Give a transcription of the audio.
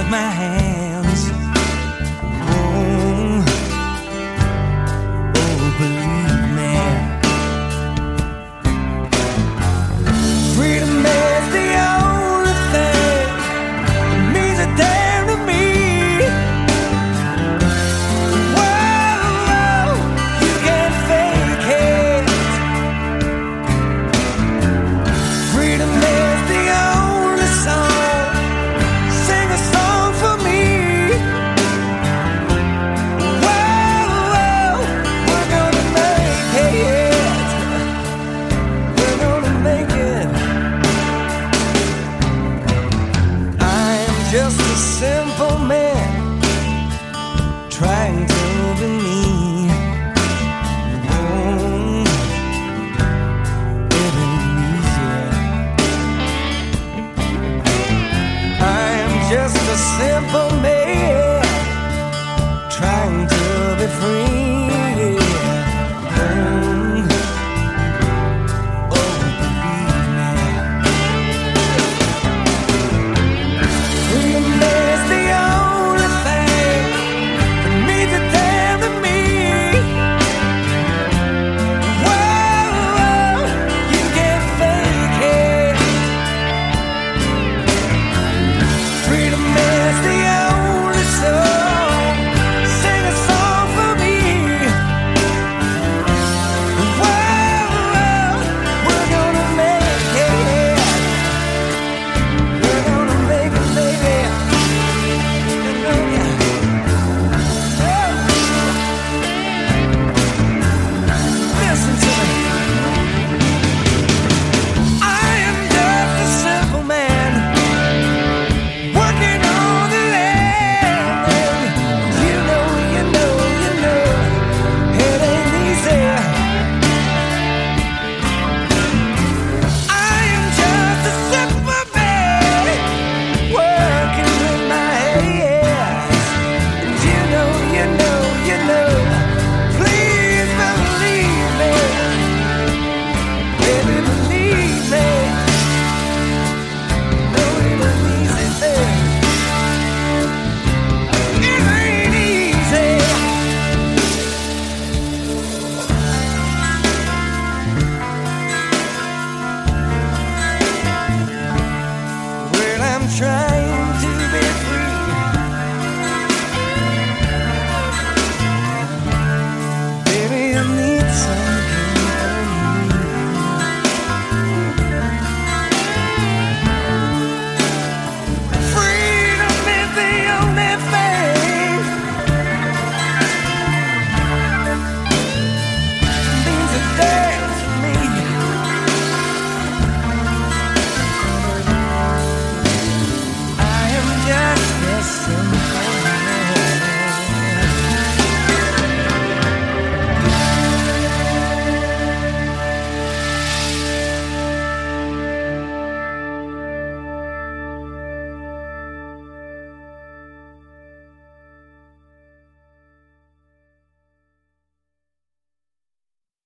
my hands. Oh, oh, believe me. Freedom is the only thing that means a damn to me. Whoa, you can't fake it. Freedom is the only song. Sing a song for me. Whoa, we're gonna make it. We're gonna make it. I am just a simple man trying to